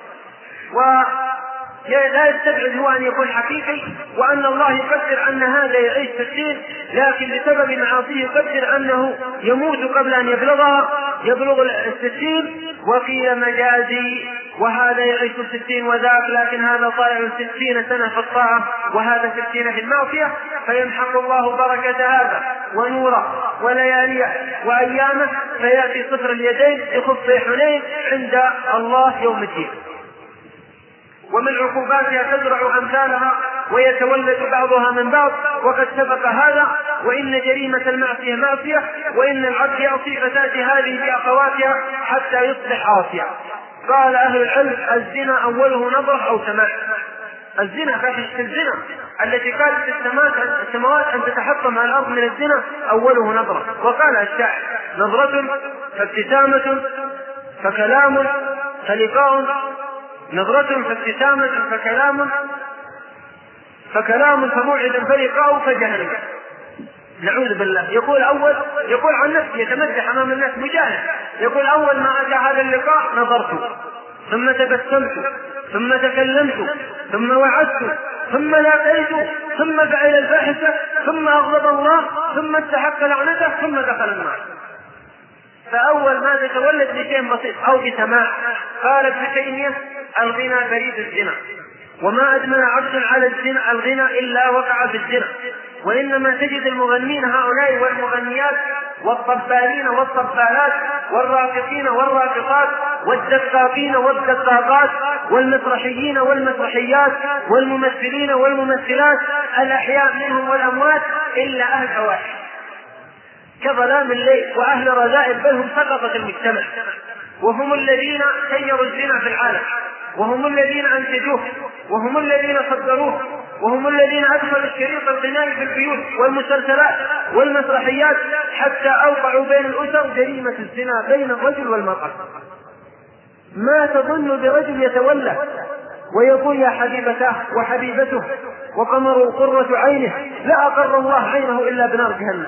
ولا يستبعد هو أن يكون حقيقي، وأن الله يقدر أن هذا يعيش 60 لكن بسبب معاصيه يقدر أنه يموت قبل أن يبلغ 60. وقيل مجازي، وهذا يعيش 60 وذاك، لكن هذا طائع 60 سنة في الطاعة وهذا 60 في المعصية، فيمحق الله بركة هذا ونوره ولياليه وأيامه، فيأتي صفر اليدين يخف حنين عند الله يوم الدين. ومن عقوباتها تزرع أمثالها ويتولد بعضها من بعض، وقد سبق هذا. وإن جريمة المعصية معصية، وإن العبد يعصي فتأتي هذه بأخواتها حتى يصبح عاصيا. قال أهل العلم: الزنا أوله نظرة أو سماع. الزنا فاحشة الزنا التي قالت السماوات أن تتحطم على الأرض من الزنا أوله نظرة. وقال الشاعر: نظرة فابتسامة فكلام فلقاء، نظرة فابتسامة فكلام فموعد فلقاء فجهل. نعوذ بالله. يقول عن نفسه يتمدح أمام الناس مجاهد، يقول: أول ما أتى هذا اللقاء نظرت، ثم تبسمت، ثم تكلمت، ثم وعدت، ثم لاقيت، ثم فعل الفاحشة، ثم أغضب الله، ثم استحق لعنته، ثم دخل النار. فأول ما تتولد بشيء بسيط أو بسماع. قال ابن تيمية: الغنى بريد الزنا، وما أدمن عبد على الزنا الغنى إلا وقع في الزنا. وإنما تجد المغنين هؤلاء والمغنيات والطبالين والطبالات والراقصين والراقصات والدقاقين والدقاقات والمسرحيين والمسرحيات والممثلين والممثلات الأحياء منهم والأموات إلا أهل الفواحش كظلام الليل وأهل رذائل، بل هم سقطة المجتمع، وهم الذين سيروا الزنا في العالم، وهم الذين أنتجوه، وهم الذين صدروه، وهم الذين أدخلوا الشريط الغنائي في البيوت والمسلسلات والمسرحيات حتى أوقعوا بين الأسر جريمة الزنا بين الرجل والمرأة. ما تظن برجل يتولى ويقول: يا حبيبته وحبيبته وقمر قرة عينه، لا أقر الله عينه إلا بنار جهنم.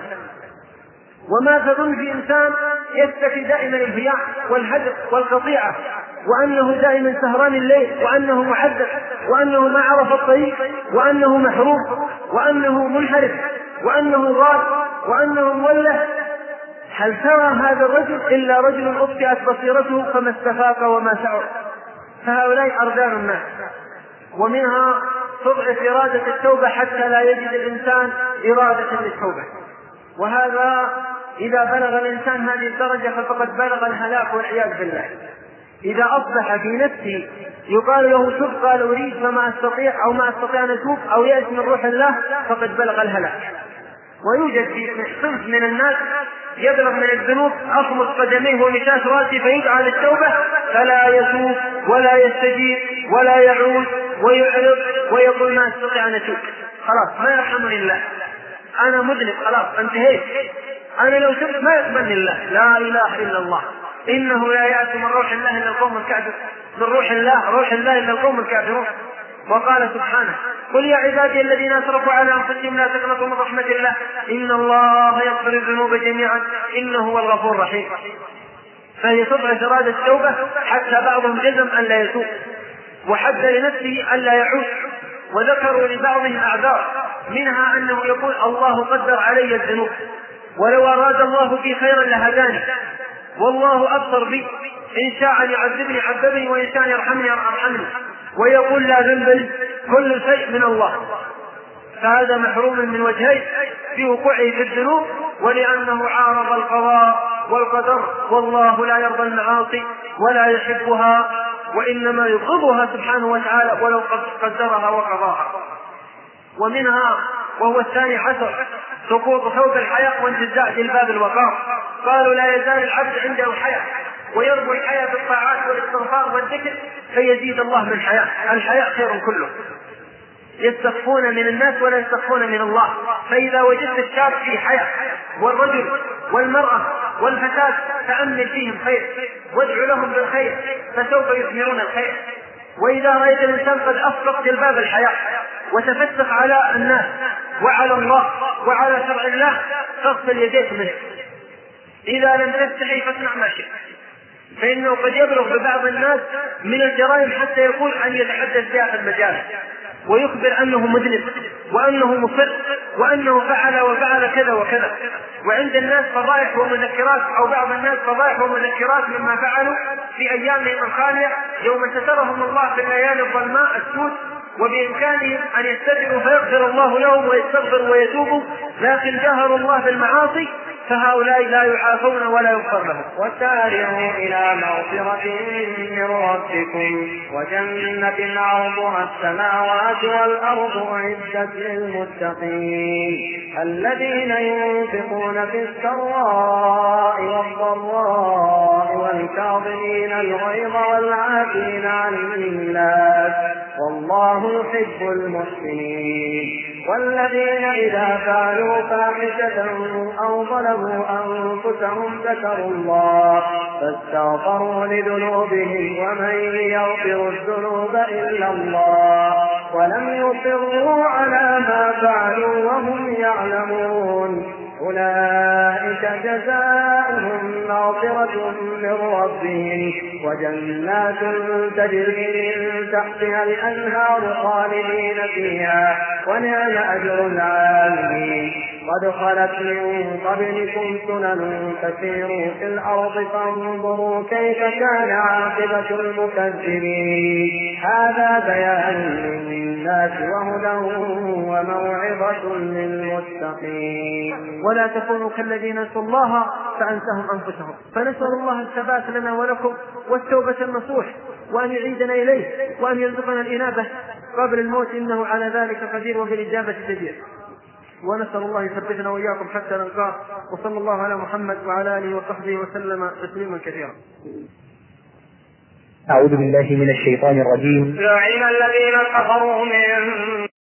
وما تظن في إنسان يستفي دائما الهياع والهجر والقطيعة، وأنه دائما سهران الليل، وأنه محدث، وأنه ما عرف الطريق، وأنه محروم، وأنه منحرف، وأنه ضال، وأنه مولى. هل ترى هذا الرجل إلا رجل أبطئت بصيرته فما استفاق وما شعر؟ فهؤلاء أرذال الناس. ومنها تضعف إرادة التوبة حتى لا يجد الإنسان إرادة للتوبة. وهذا إذا بلغ الإنسان هذه الدرجة فقد بلغ الهلاك والعياذ بالله. إذا أصبح في نفسه يقال له تب قال أريد فما أستطيع، أو ما أستطيع أن أتوب، أو يأس من روح الله، فقد بلغ الهلاك. ويوجد في صنف من الناس يبلغ من الذنوب أخمص قدميه ومشاش راسه فيدعى للتوبة فلا يتوب ولا يستجيب ولا يعود ويعرض ويقول ما أستطيع أن أتوب، خلاص ما يرحمني الله، أنا مذنب، خلاص انتهيت، أنا لو تبت ما يقبلني الله. لا إله إلا الله. إنه لا يأتي من روح الله إلا القوم الكافرون، من روح الله إلا القوم الكافرون. وقال سبحانه: قل يا عبادي الذين أسرفوا على أنفسهم لا تقنطوا من رحمة الله إن الله يغفر الذنوب جميعا إنه هو الغفور الرحيم. فهي تضعف إرادة التوبة حتى بعضهم جزم أن لا يتوب، وحد لنفسه أن لا يعود. وذكروا لبعضهم أعذار، منها أنه يقول: الله قدر علي الذنوب، ولو أراد الله بي خيرا لهداني، والله أبصر بي إن شاء أن يعذبني عذبني وإن شاء أن يرحمني أرحمني، ويقول لا ذنب كل شيء من الله. فهذا محروم من وجهين في وقوعه في الذنوب، ولأنه عارض القضاء والقدر، والله لا يرضى المعاصي ولا يحبها، وإنما يبغضها سبحانه وتعالى ولو قدرها وقضاها. ومنها وهو الثاني عشر سقوط ثوب الحياء وانتزاع جلباب الوقار. قالوا لا يزال العبد عنده حياء ويربو الحياء بالطاعات والاستغفار والذكر فيزيد الله من حياء. الحياء خير كله، يستخفون من الناس ولا يستخفون من الله. فإذا وجدت الشاب فيه حياء والرجل والمرأة والفتاة تأمل فيهم خير وادعو لهم بالخير فسوف يثمرون الخير. وإذا رأيت الإنسان قد أسقط جلباب الحياء وتفسق على الناس وعلى الله وعلى شرع الله فاغسل يديك منه. إذا لم تستحي فاصنع ما شئت، فإنه قد يبلغ ببعض الناس من الجرائم حتى يقول أن يتحدث بها في المجال ويخبر أنه مذنب وأنه مصر وأنه فعل وفعل كذا وكذا. وعند الناس فضائح ومذكرات، أو بعض الناس فضائح ومذكرات مما فعلوا في أيامهم الخالية يوم سترهم الله في الليالي الظلماء السود، وبإمكانهم أن يستغفروا فيغفر الله لهم ويستغفروا ويتوبوا، لكن جهروا الله بالمعاصي فهؤلاء لا يعافون ولا يغفر لهم. وسارعوا إلى مغفرة من ربكم وجنة عرضها السماوات والأرض أعدت للمتقين الذين ينفقون في السراء والضراء والكاظمين الغيظ والعافين عن الناس والله يحب المحسنين. والذين إذا فعلوا فاحشة أو ظلموا أنفسهم ذكروا الله فاستغفروا لذنوبهم ومن يغفر الذنوب إلا الله ولم يصروا على ما فعلوا وهم يعلمون أولئك جزاؤهم مغفرة من ربهم وجنات تجري من تحتها الأنهار خالدين فيها ونعم أجر العاملين. قد خلت من قبلكم سنن فسيروا في الأرض فانظروا كيف كان عاقبة المكذبين. هذا بيان للناس وهدى وموعظة للمتقين. ولا تكونوا كالذين نسوا الله فأنساهم أنفسهم. فنسأل الله الثبات لنا ولكم والتوبة النصوح، وأن يعيدنا إليه وأن يرزقنا الإنابة قبل الموت إنه على ذلك قدير وبالإجابة جدير. ونسأل الله يثبتنا وإياكم حتى نلقاه. وصلى الله على محمد وعلى آله وصحبه وسلم تسليما كثيرا. أعوذ بالله من الشيطان الرجيم. لعن الذين كفروا من